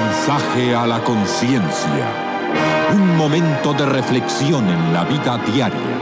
Mensaje a la conciencia. Un momento de reflexión en la vida diaria.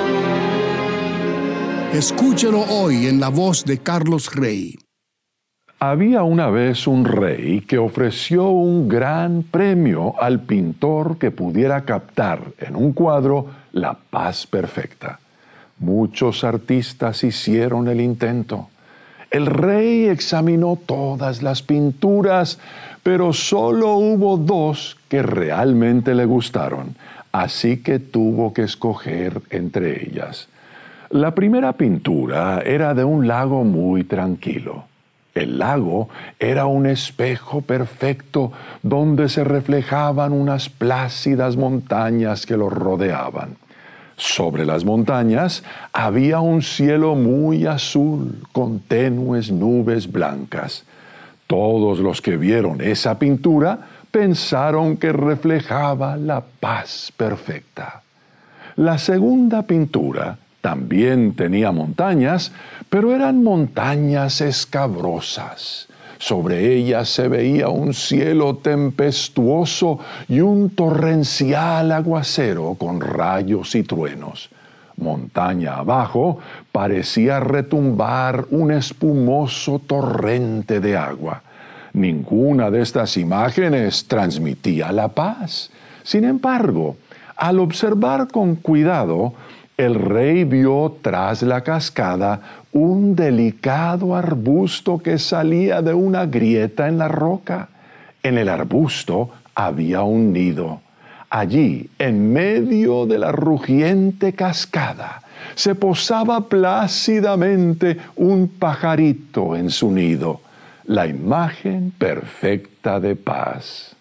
Escúchelo hoy en la voz de Carlos Rey. Había una vez un rey que ofreció un gran premio al pintor que pudiera captar en un cuadro la paz perfecta. Muchos artistas hicieron el intento. El rey examinó todas las pinturas, pero solo hubo dos que realmente le gustaron, así que tuvo que escoger entre ellas. La primera pintura era de un lago muy tranquilo. El lago era un espejo perfecto donde se reflejaban unas plácidas montañas que lo rodeaban. Sobre las montañas había un cielo muy azul con tenues nubes blancas. Todos los que vieron esa pintura pensaron que reflejaba la paz perfecta. La segunda pintura también tenía montañas, pero eran montañas escabrosas. Sobre ellas se veía un cielo tempestuoso y un torrencial aguacero con rayos y truenos. Montaña abajo parecía retumbar un espumoso torrente de agua. Ninguna de estas imágenes transmitía la paz. Sin embargo, al observar con cuidado, el rey vio tras la cascada un delicado arbusto que salía de una grieta en la roca. En el arbusto había un nido. Allí, en medio de la rugiente cascada, se posaba plácidamente un pajarito en su nido, la imagen perfecta de paz.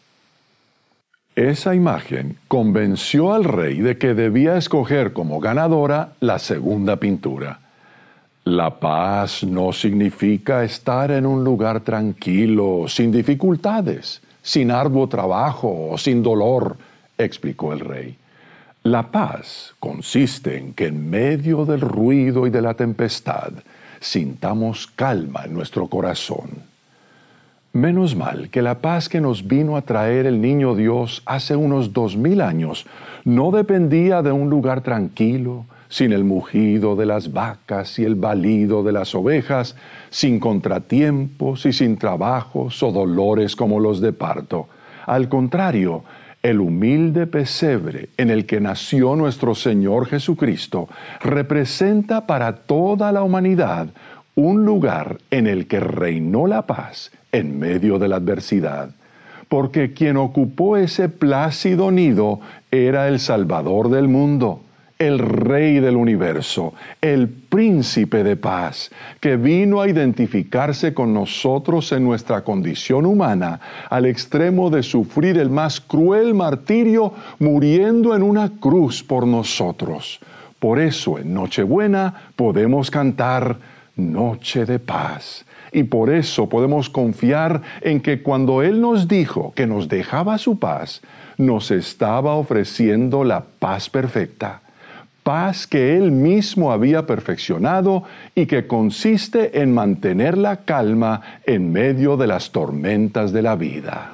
Esa imagen convenció al rey de que debía escoger como ganadora la segunda pintura. La paz no significa estar en un lugar tranquilo, sin dificultades, sin arduo trabajo o sin dolor, explicó el rey. La paz consiste en que en medio del ruido y de la tempestad sintamos calma en nuestro corazón. Menos mal que la paz que nos vino a traer el Niño Dios hace unos 2000 años no dependía de un lugar tranquilo, sin el mugido de las vacas y el balido de las ovejas, sin contratiempos y sin trabajos o dolores como los de parto. Al contrario, el humilde pesebre en el que nació nuestro Señor Jesucristo representa para toda la humanidad un lugar en el que reinó la paz en medio de la adversidad, porque quien ocupó ese plácido nido era el Salvador del mundo, el Rey del universo, el Príncipe de paz, que vino a identificarse con nosotros en nuestra condición humana, al extremo de sufrir el más cruel martirio, muriendo en una cruz por nosotros. Por eso en Nochebuena podemos cantar Noche de paz. Y por eso podemos confiar en que cuando Él nos dijo que nos dejaba su paz, nos estaba ofreciendo la paz perfecta. Paz que Él mismo había perfeccionado y que consiste en mantener la calma en medio de las tormentas de la vida.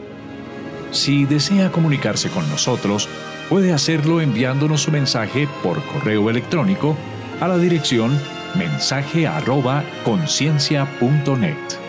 Si desea comunicarse con nosotros, puede hacerlo enviándonos su mensaje por correo electrónico a la dirección mensaje@conciencia.net.